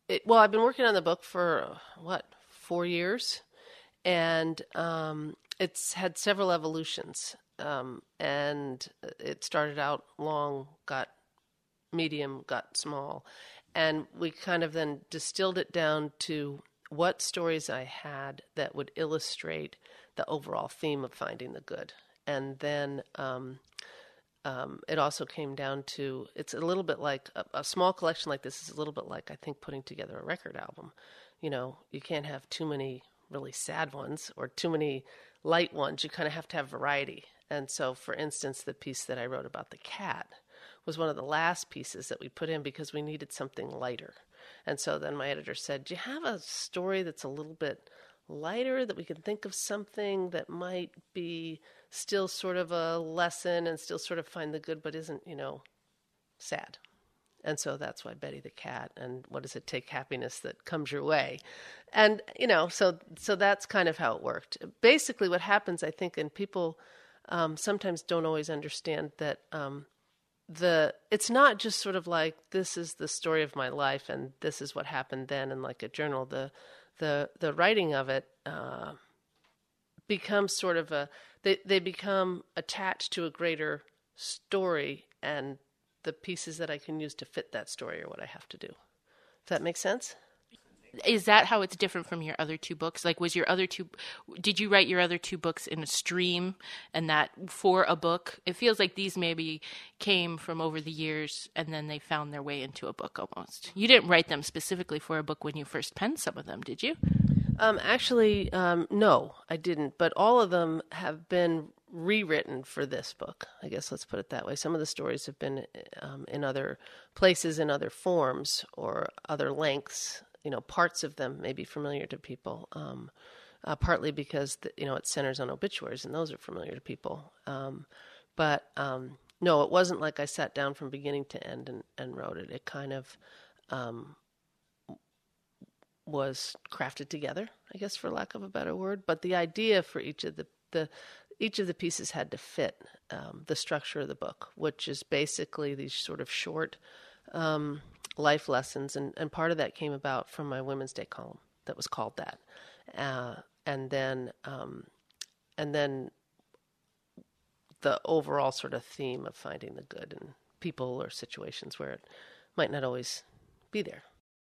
Well, I've been working on the book for 4 years, and it's had several evolutions. And it started out long, got medium, got small, and we kind of then distilled it down to what stories I had that would illustrate the overall theme of finding the good. And then it also came down to, it's a little bit like a small collection like this is a little bit like, I think, putting together a record album. You can't have too many really sad ones or too many light ones. You kind of have to have variety. And so, for instance, the piece that I wrote about the cat was one of the last pieces that we put in because we needed something lighter. And so then my editor said, do you have a story that's a little bit lighter, that we can think of something that might be still sort of a lesson and still sort of find the good, but isn't, sad? And so that's why Betty the Cat and What Does It Take Happiness That Comes Your Way. And, so that's kind of how it worked. Basically what happens, I think, and people sometimes don't always understand that it's not just sort of like, this is the story of my life and this is what happened then in like a journal. The writing of it becomes sort of they become attached to a greater story, and the pieces that I can use to fit that story are what I have to do. If that makes sense? Is that how it's different from your other two books? Like, did you write your other two books in a stream and that for a book? It feels like these maybe came from over the years and then they found their way into a book almost. You didn't write them specifically for a book when you first penned some of them, did you? Actually, no, I didn't. But all of them have been rewritten for this book. I guess let's put it that way. Some of the stories have been in other places, in other forms, or other lengths. Parts of them may be familiar to people, partly because, it centers on obituaries, and those are familiar to people. But no, it wasn't like I sat down from beginning to end and wrote it. It kind of was crafted together, I guess, for lack of a better word. But the idea for each of the pieces had to fit the structure of the book, which is basically these sort of short life lessons, and part of that came about from my Women's Day column that was called that, and then the overall sort of theme of finding the good in people or situations where it might not always be there.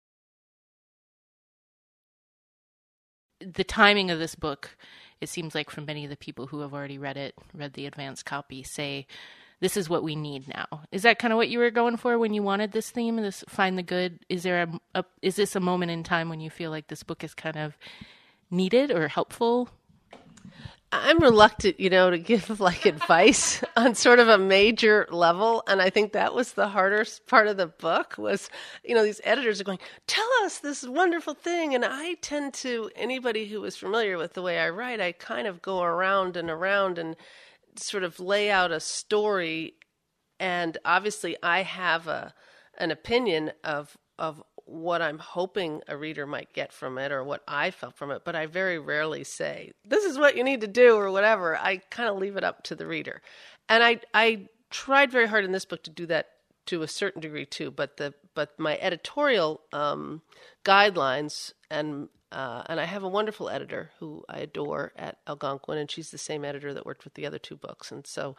The timing of this book, it seems like from many of the people who have already read the advanced copy, say this is what we need now. Is that kind of what you were going for when you wanted this theme, this find the good? Is this a moment in time when you feel like this book is kind of needed or helpful? I'm reluctant, to give like advice on sort of a major level. And I think that was the hardest part of the book was, these editors are going, tell us this wonderful thing. And I tend to, anybody who is familiar with the way I write, I kind of go around and sort of lay out a story. And obviously I have an opinion of what I'm hoping a reader might get from it or what I felt from it, but I very rarely say, this is what you need to do or whatever. I kind of leave it up to the reader. And I tried very hard in this book to do that to a certain degree too, but my editorial guidelines, and I have a wonderful editor who I adore at Algonquin, and she's the same editor that worked with the other two books. And so,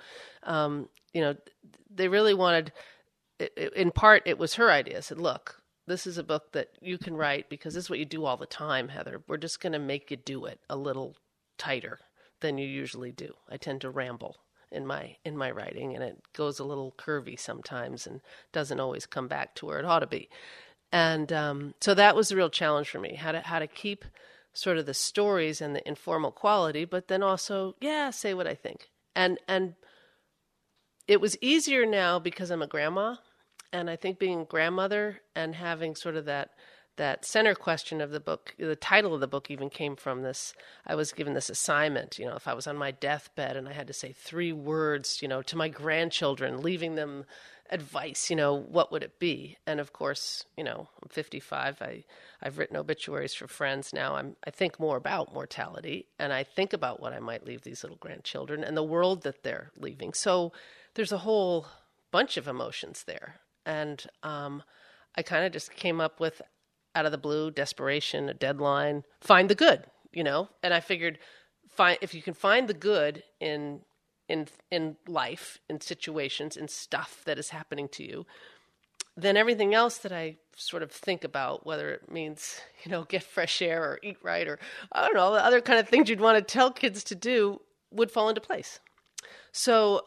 they really wanted, in part, it was her idea. I said, look, this is a book that you can write because this is what you do all the time, Heather. We're just going to make you do it a little tighter than you usually do. I tend to ramble in my writing, and it goes a little curvy sometimes and doesn't always come back to where it ought to be. And so that was the real challenge for me, how to keep sort of the stories and the informal quality, but then also, say what I think. And it was easier now because I'm a grandma. And I think being a grandmother and having sort of that center question of the book, the title of the book even came from this. I was given this assignment, if I was on my deathbed and I had to say 3 words, to my grandchildren, leaving them advice, what would it be? And of course, I'm 55. I've written obituaries for friends now. I think more about mortality, and I think about what I might leave these little grandchildren and the world that they're leaving. So there's a whole bunch of emotions there. And I kind of just came up with, out of the blue, desperation, a deadline, find the good, And I figured, if you can find the good in life, in situations, in stuff that is happening to you, then everything else that I sort of think about, whether it means, get fresh air or eat right or, I don't know, other kind of things you'd want to tell kids to do would fall into place. So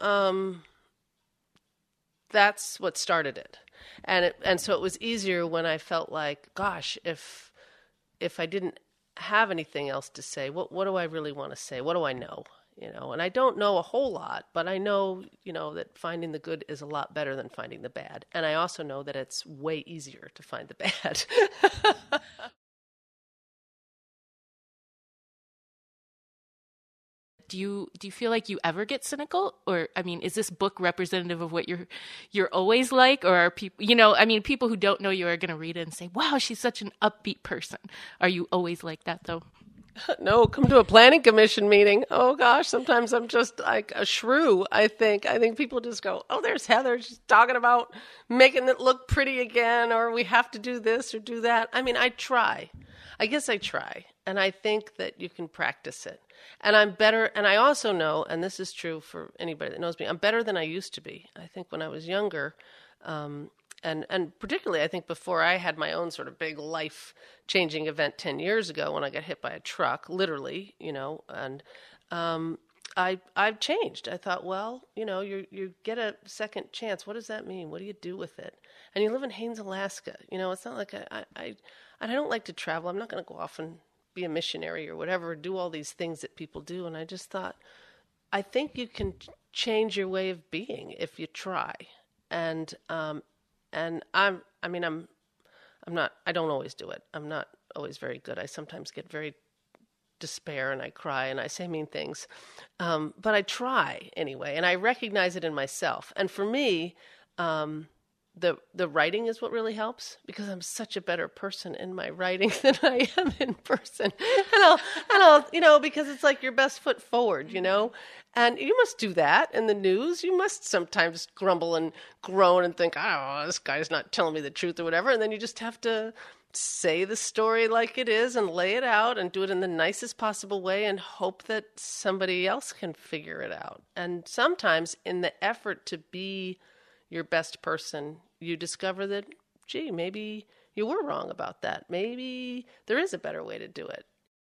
that's what started it. And so it was easier when I felt like, gosh, if I didn't have anything else to say, what do I really want to say? What do I know? And I don't know a whole lot, but I know, that finding the good is a lot better than finding the bad. And I also know that it's way easier to find the bad. Do you feel like you ever get cynical? Or, I mean, is this book representative of what you're always like? Or are people, people who don't know you are going to read it and say, wow, she's such an upbeat person. Are you always like that, though? No, come to a planning commission meeting. Oh gosh, sometimes I'm just like a shrew, I think. I think people just go, oh, there's Heather. She's talking about making it look pretty again, or we have to do this or do that. I mean, I try. I guess I try. And I think that you can practice it. And I'm better. And I also know, and this is true for anybody that knows me, I'm better than I used to be. I think when I was younger, and particularly, I think before I had my own sort of big life-changing event 10 years ago when I got hit by a truck, literally, and I've changed. I thought, well, you get a second chance. What does that mean? What do you do with it? And you live in Haines, Alaska. It's not like I don't like to travel. I'm not going to go off and be a missionary or whatever, do all these things that people do. And I just thought, I think you can change your way of being if you try. And I don't always do it. I'm not always very good. I sometimes get very despair and I cry and I say mean things. But I try anyway, and I recognize it in myself. And for me, the writing is what really helps, because I'm such a better person in my writing than I am in person. And I'll because it's like your best foot forward, and you must do that in the news. You must sometimes grumble and groan and think, oh, this guy's not telling me the truth or whatever. And then you just have to say the story like it is and lay it out and do it in the nicest possible way and hope that somebody else can figure it out. And sometimes in the effort to be your best person, you discover that, gee, maybe you were wrong about that. Maybe there is a better way to do it.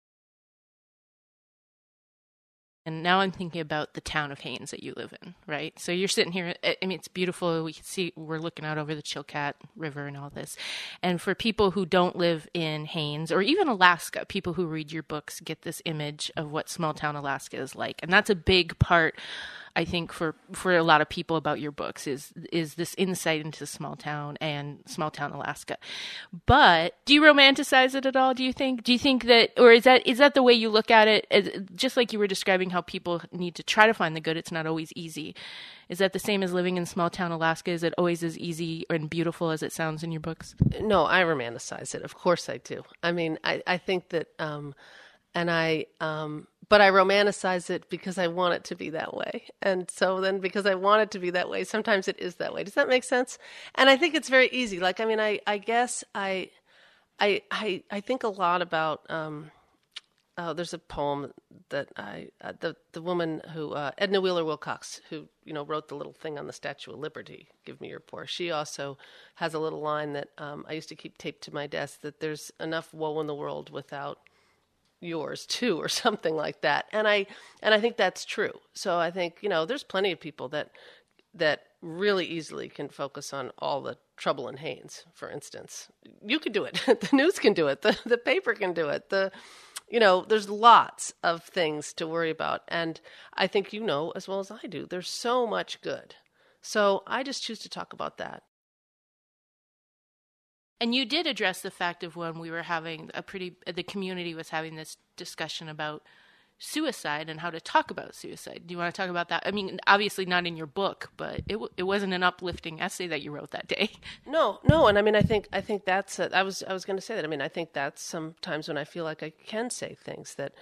And now I'm thinking about the town of Haines that you live in, right? So you're sitting here, I mean, it's beautiful. We can see, we're looking out over the Chilkat River and all this. And for people who don't live in Haines or even Alaska, people who read your books get this image of what small town Alaska is like. And that's a big part, I think, for a lot of people about your books is this insight into small town and small town Alaska. But do you romanticize it at all? Do you think that, or is that the way you look at it? Just like you were describing how people need to try to find the good, it's not always easy. Is that the same as living in small town Alaska? Is it always as easy and beautiful as it sounds in your books? No, I romanticize it. Of course I do. I mean, I think that, but I romanticize it because I want it to be that way. And so then because I want it to be that way, sometimes it is that way. Does that make sense? And I think it's very easy. Like, I mean, I guess I think a lot about, there's a poem that the woman who, Edna Wheeler Wilcox, who, wrote the little thing on the Statue of Liberty, Give Me Your Poor. She also has a little line that I used to keep taped to my desk, that there's enough woe in the world without yours too, or something like that. And I think that's true. So I think, there's plenty of people that really easily can focus on all the trouble in Haines, for instance. You could do it. The news can do it. The paper can do it. There's lots of things to worry about. And I think as well as I do, there's so much good. So I just choose to talk about that. And you did address the fact of when we were having the community was having this discussion about suicide and how to talk about suicide. Do you want to talk about that? I mean, obviously not in your book, but it wasn't an uplifting essay that you wrote that day. No. And I mean, I think that's I was going to say that. I mean, I think that's sometimes when I feel like I can say things that,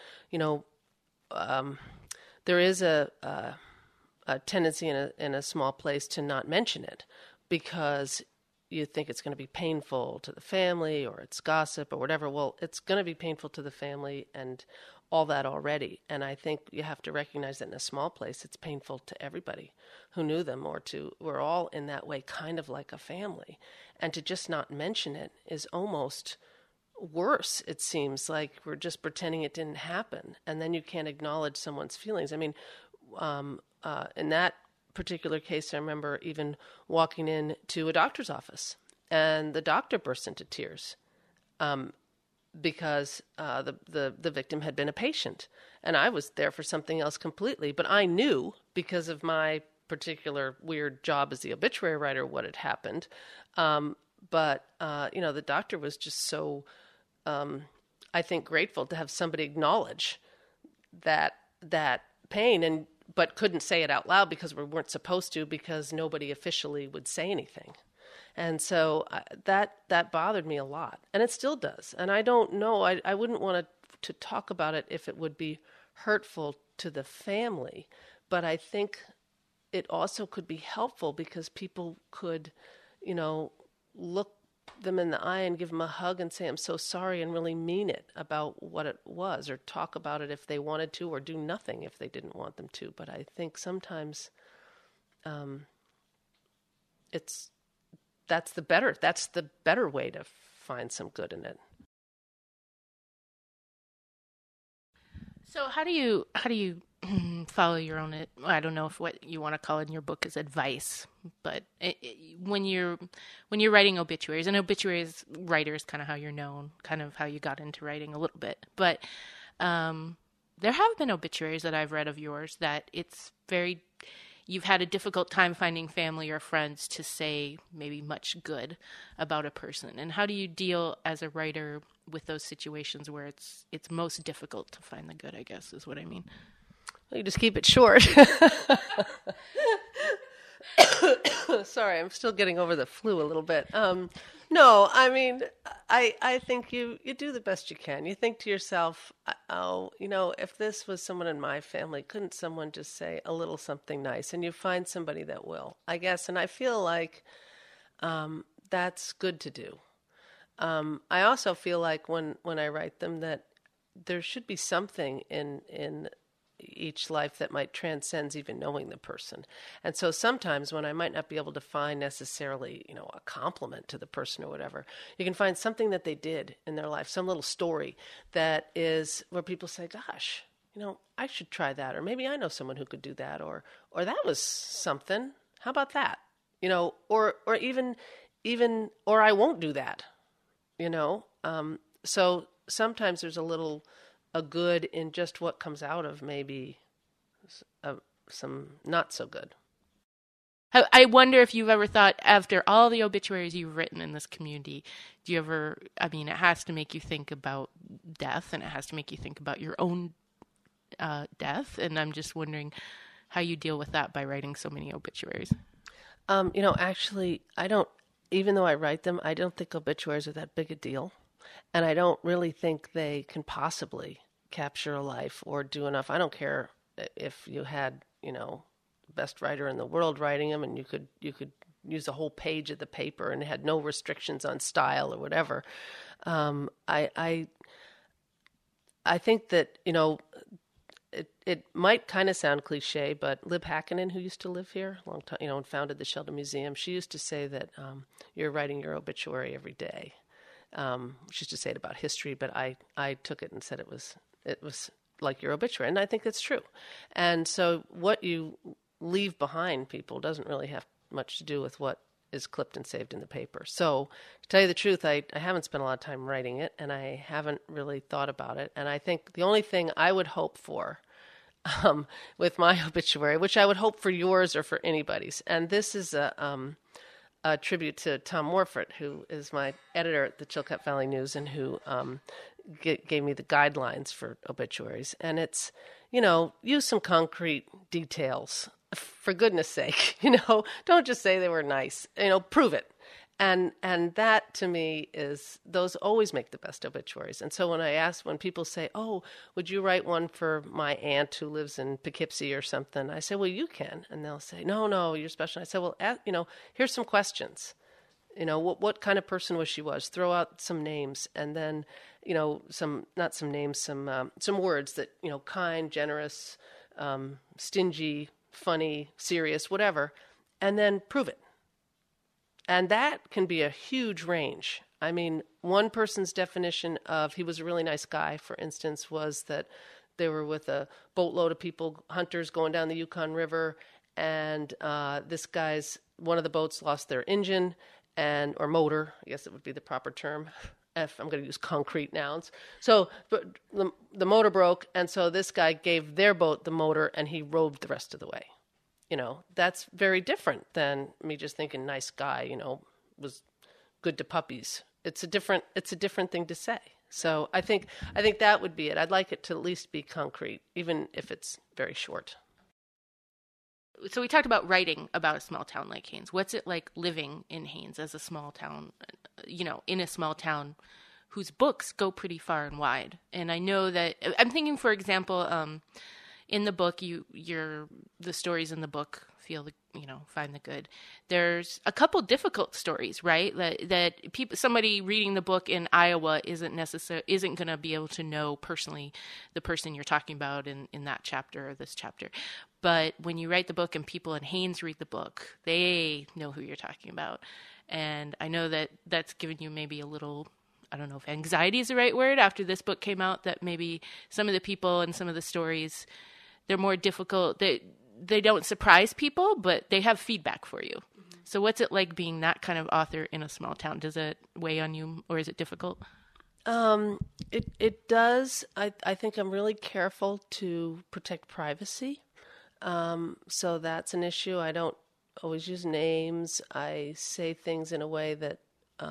there is a tendency in a small place to not mention it, because you think it's going to be painful to the family or it's gossip or whatever. Well, it's going to be painful to the family and all that already. And I think you have to recognize that in a small place, it's painful to everybody who knew them, or we're all in that way kind of like a family. And to just not mention it is almost worse. It seems like we're just pretending it didn't happen. And then you can't acknowledge someone's feelings. I mean, in that particular case, I remember even walking into a doctor's office, and the doctor burst into tears because the victim had been a patient, and I was there for something else completely. But I knew, because of my particular weird job as the obituary writer, what had happened. But the doctor was just so, I think, grateful to have somebody acknowledge that pain, but couldn't say it out loud because we weren't supposed to, because nobody officially would say anything. And so that bothered me a lot, and it still does. And I don't know, I wouldn't want to talk about it if it would be hurtful to the family, but I think it also could be helpful because people could, look them in the eye and give them a hug and say, I'm so sorry, and really mean it about what it was, or talk about it if they wanted to, or do nothing if they didn't want them to. But I think sometimes that's the better way to find some good in it. So how do you follow your own, I don't know if what you want to call it in your book is advice, but when you're writing obituaries, and obituaries writer is kind of how you're known, kind of how you got into writing a little bit, but there have been obituaries that I've read of yours that you've had a difficult time finding family or friends to say maybe much good about a person. And how do you deal as a writer with those situations where it's most difficult to find the good, I guess, is what I mean. Well, you just keep it short. Sorry, I'm still getting over the flu a little bit. No, I mean, I think you do the best you can. You think to yourself, if this was someone in my family, couldn't someone just say a little something nice? And you find somebody that will, I guess. And I feel like that's good to do. I also feel like when I write them that there should be something in each life that might transcend even knowing the person. And so sometimes when I might not be able to find necessarily, a compliment to the person or whatever, you can find something that they did in their life, some little story that is where people say, gosh, I should try that. Or maybe I know someone who could do that. Or that was something. How about that? Or even, or I won't do that. So sometimes there's a good in just what comes out of maybe some not so good. I wonder if you've ever thought, after all the obituaries you've written in this community, it has to make you think about death, and it has to make you think about your own death. And I'm just wondering how you deal with that by writing so many obituaries. Actually, I don't, even though I write them, I don't think obituaries are that big a deal. And I don't really think they can possibly capture a life or do enough. I don't care if you had, best writer in the world writing them, and you could use a whole page of the paper and had no restrictions on style or whatever. I think that, it might kind of sound cliche, but Lib Hakkinen, who used to live here a long time, and founded the Sheldon Museum, she used to say that you're writing your obituary every day. She used to say it about history, but I took it and said it was like your obituary, and I think it's true. And so what you leave behind, people, doesn't really have much to do with what is clipped and saved in the paper. So to tell you the truth, I haven't spent a lot of time writing it, and I haven't really thought about it. And I think the only thing I would hope for with my obituary, which I would hope for yours or for anybody's, and this is a tribute to Tom Morford, who is my editor at the Chilkat Valley News and who gave me the guidelines for obituaries. And it's, use some concrete details. For goodness sake, don't just say they were nice, prove it. And that to me those always make the best obituaries. And so when people say, oh, would you write one for my aunt who lives in Poughkeepsie or something? I say, well, you can. And they'll say, no, you're special. I say, well, here's some questions. what kind of person was. Throw out some names, and then, not some names, some words that, kind, generous, stingy, funny, serious, whatever, and then prove it. And that can be a huge range. I mean, one person's definition of he was a really nice guy, for instance, was that they were with a boatload of people, hunters going down the Yukon River, and one of the boats lost their engine or motor, I guess it would be the proper term. I'm going to use concrete nouns. So but the motor broke, and so this guy gave their boat the motor, and he rowed the rest of the way. That's very different than me just thinking nice guy, was good to puppies. It's a different thing to say. So I think that would be it. I'd like it to at least be concrete, even if it's very short. So we talked about writing about a small town like Haines. What's it like living in Haines as a small town, in a small town whose books go pretty far and wide? And I know that I'm thinking, for example, in the book, the stories in the book find the good. There's a couple difficult stories, right? That somebody reading the book in Iowa isn't going to be able to know personally the person you're talking about in that chapter or this chapter. But when you write the book and people in Haines read the book, they know who you're talking about. And I know that that's given you maybe a little, I don't know if anxiety is the right word, after this book came out, that maybe some of the people and some of the stories, they're more difficult. They don't surprise people, but they have feedback for you. Mm-hmm. So what's it like being that kind of author in a small town? Does it weigh on you, or is it difficult? It does. I think I'm really careful to protect privacy. So that's an issue. I don't always use names. I say things in a way that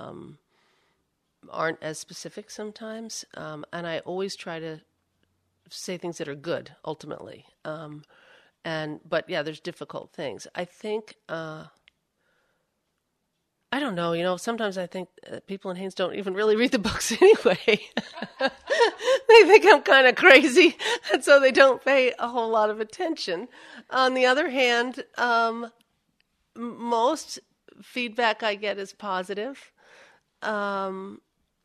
aren't as specific sometimes. And I always try to say things that are good, ultimately. But yeah, there's difficult things. I think, I don't know, sometimes I think people in Haines don't even really read the books anyway. They think I'm kind of crazy, and so they don't pay a whole lot of attention. On the other hand, most feedback I get is positive. And,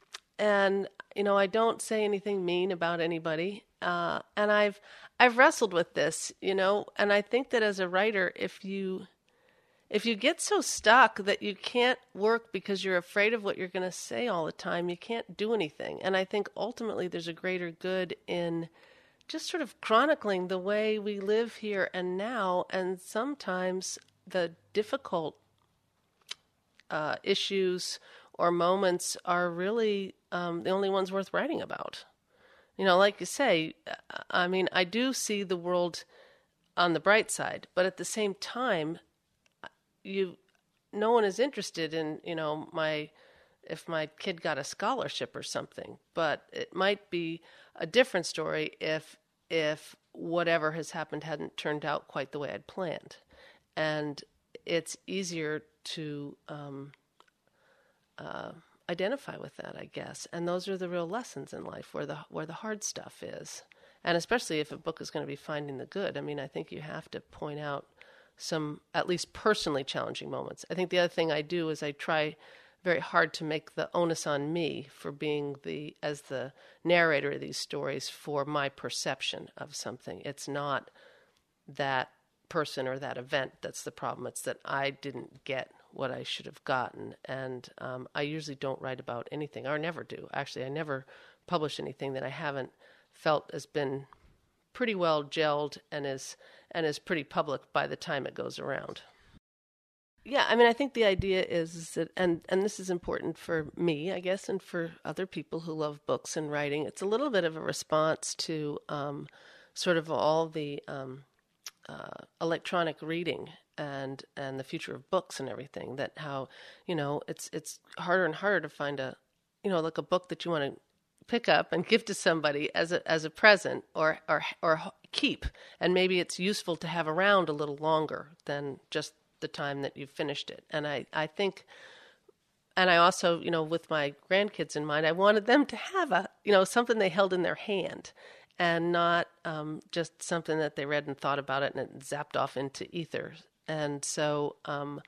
I don't say anything mean about anybody. And I've wrestled with this, and I think that as a writer, if you get so stuck that you can't work because you're afraid of what you're going to say all the time, you can't do anything. And I think ultimately there's a greater good in just sort of chronicling the way we live here and now, and sometimes the difficult issues or moments are really the only ones worth writing about. Like you say, I mean, I do see the world on the bright side, but at the same time, no one is interested in, if my kid got a scholarship or something, but it might be a different story if whatever has happened hadn't turned out quite the way I'd planned. And it's easier to identify with that, I guess. And those are the real lessons in life, where the hard stuff is. And especially if a book is going to be finding the good. I mean, I think you have to point out some at least personally challenging moments. I think the other thing I do is I try very hard to make the onus on me for being as the narrator of these stories for my perception of something. It's not that person or that event that's the problem. It's that I didn't get what I should have gotten. And I usually don't write about anything, or never do. Actually, I never publish anything that I haven't felt has been pretty well gelled and is pretty public by the time it goes around. Yeah, I mean, I think the idea is that, and this is important for me, I guess, and for other people who love books and writing, it's a little bit of a response to sort of all the electronic reading and the future of books and everything, that how, it's harder and harder to find like a book that you want to pick up and give to somebody as a present or keep, and maybe it's useful to have around a little longer than just the time that you've finished it. And I think, and I also, with my grandkids in mind, I wanted them to have something they held in their hand, and not just something that they read and thought about it and it zapped off into ether. And so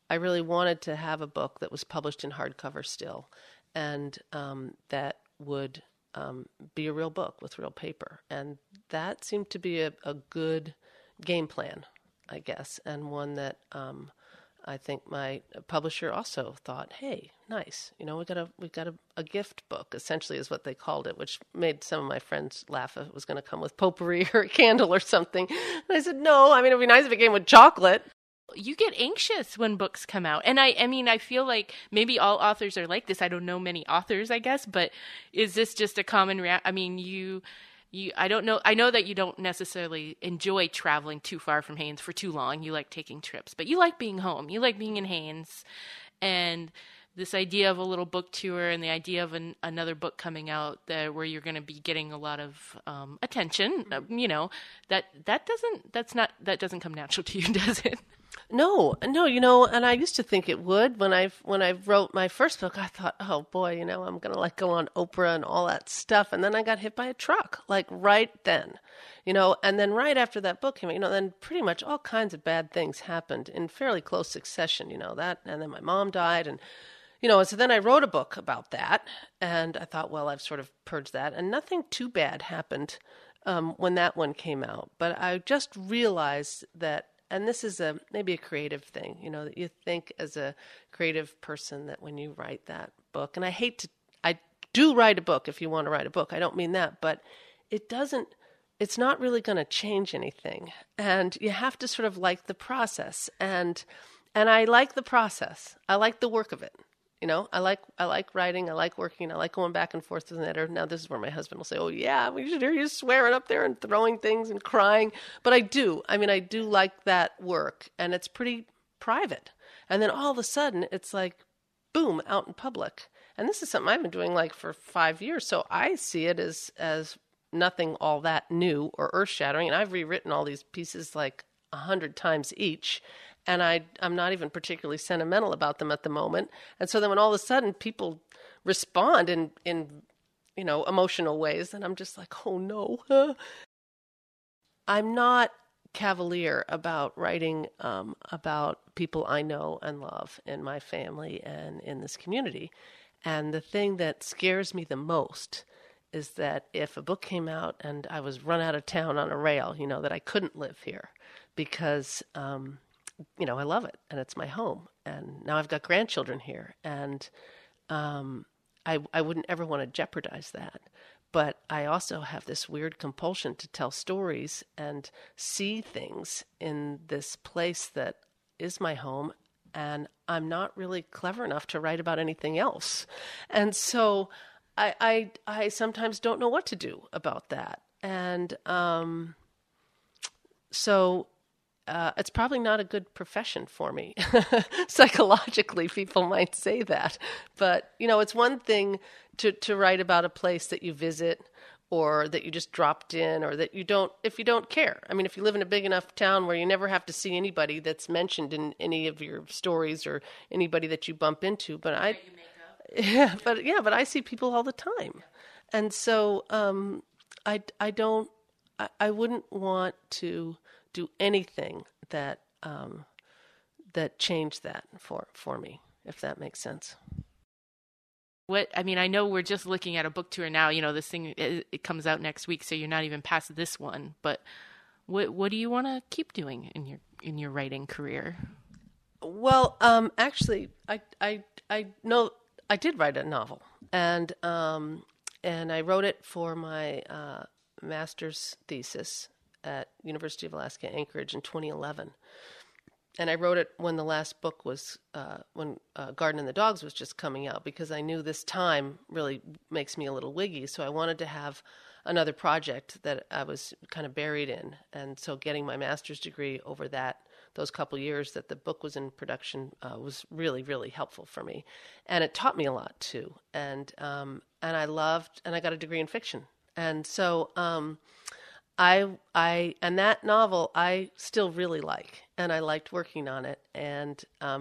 I really wanted to have a book that was published in hardcover still, and that would be a real book with real paper. And that seemed to be a good game plan, I guess, and one that I think my publisher also thought, hey, nice, we got a gift book, essentially is what they called it, which made some of my friends laugh. It was going to come with potpourri or a candle or something. And I said, no, I mean, it'd be nice if it came with chocolate. You get anxious when books come out. And I mean, I feel like maybe all authors are like this. I don't know many authors, I guess, but is this just a common I mean, I don't know. I know that you don't necessarily enjoy traveling too far from Haines for too long. You like taking trips, but you like being home. You like being in Haines. And this idea of a little book tour and the idea of another book coming out where you're going to be getting a lot of attention, that doesn't come natural to you, does it? No, and I used to think it would. When I wrote my first book, I thought, oh boy, I'm going to go on Oprah and all that stuff. And then I got hit by a truck, right then, and then right after that book came out, then pretty much all kinds of bad things happened in fairly close succession, that, and then my mom died, and, so then I wrote a book about that, and I thought, well, I've sort of purged that, and nothing too bad happened when that one came out. But I just realized that, and this is maybe a creative thing, that you think as a creative person that when you write that book, and I do write a book if you want to write a book, I don't mean that, but it's not really going to change anything. And you have to sort of like the process. And I like the process. I like the work of it. I like writing. I like working. I like going back and forth with an editor. Now, this is where my husband will say, oh, yeah, we should hear you swearing up there and throwing things and crying. But I do. I mean, I do like that work. And it's pretty private. And then all of a sudden, it's like, boom, out in public. And this is something I've been doing for 5 years. So I see it as nothing all that new or earth-shattering. And I've rewritten all these pieces 100 times each. And I'm not even particularly sentimental about them at the moment. And so then when all of a sudden people respond in emotional ways, then I'm just like, oh no. I'm not cavalier about writing about people I know and love in my family and in this community. And the thing that scares me the most is that if a book came out and I was run out of town on a rail, that I couldn't live here because I love it and it's my home. And now I've got grandchildren here, and I wouldn't ever want to jeopardize that. But I also have this weird compulsion to tell stories and see things in this place that is my home, and I'm not really clever enough to write about anything else. And so I sometimes don't know what to do about that. And so it's probably not a good profession for me. Psychologically, people might say that. But, it's one thing to write about a place that you visit or that you just dropped in or that if you don't care. I mean, if you live in a big enough town where you never have to see anybody that's mentioned in any of your stories or anybody that you bump into. But but I see people all the time. And so I wouldn't want to do anything that that changed that for me, if that makes sense. I know we're just looking at a book tour now. This thing it comes out next week, so you're not even past this one. But what do you want to keep doing in your writing career? Well, actually, I know I did write a novel, and I wrote it for my master's thesis at University of Alaska Anchorage in 2011. And I wrote it when the last book was, when Garden and the Dogs was just coming out, because I knew this time really makes me a little wiggy. So I wanted to have another project that I was kind of buried in. And so getting my master's degree over those couple years that the book was in production was really, really helpful for me. And it taught me a lot too. And I got a degree in fiction. And so, and that novel I still really like, and I liked working on it. And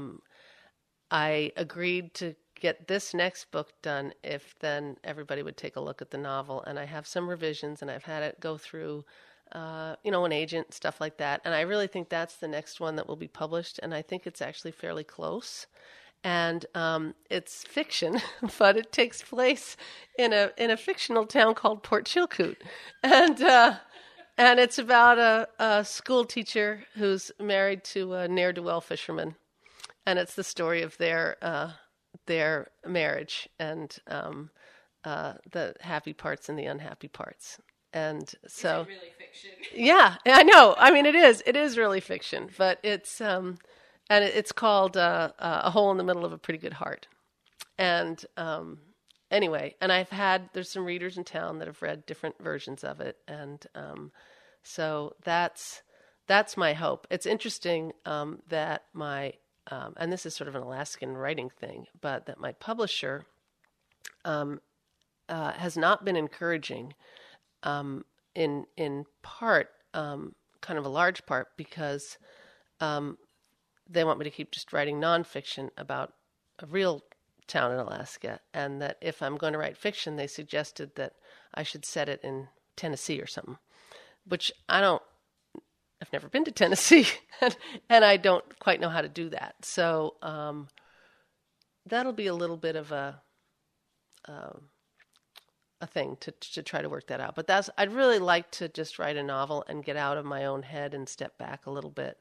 I agreed to get this next book done if then everybody would take a look at the novel. And I have some revisions, and I've had it go through an agent, stuff like that. And I really think that's the next one that will be published. And I think it's actually fairly close. And it's fiction, but it takes place in a fictional town called Port Chilkoot, and it's about a school teacher who's married to a ne'er-do-well fisherman, and it's the story of their marriage and the happy parts and the unhappy parts. And so, is it really fiction? Yeah, I know. I mean, it is. It is really fiction, but it's and it's called A Hole in the Middle of a Pretty Good Heart. And anyway, and there's some readers in town that have read different versions of it, and so that's my hope. It's interesting that and this is sort of an Alaskan writing thing, but that my publisher has not been encouraging, in part, kind of a large part, because they want me to keep just writing nonfiction about a real town in Alaska, and that if I'm going to write fiction, they suggested that I should set it in Tennessee or something, which I've never been to Tennessee, and I don't quite know how to do that. So that'll be a little bit of a thing to try to work that out. But I'd really like to just write a novel and get out of my own head and step back a little bit.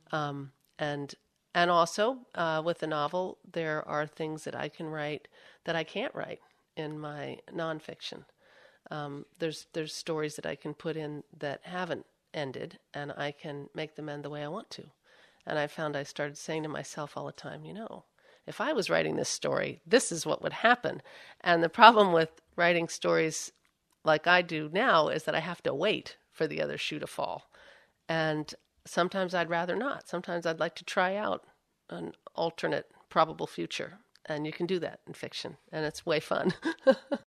And also with a novel, there are things that I can write that I can't write in my nonfiction. There's stories that I can put in that haven't ended, and I can make them end the way I want to. And I found I started saying to myself all the time, if I was writing this story, this is what would happen. And the problem with writing stories like I do now is that I have to wait for the other shoe to fall. And sometimes I'd rather not. Sometimes I'd like to try out an alternate probable future. And you can do that in fiction, and it's way fun.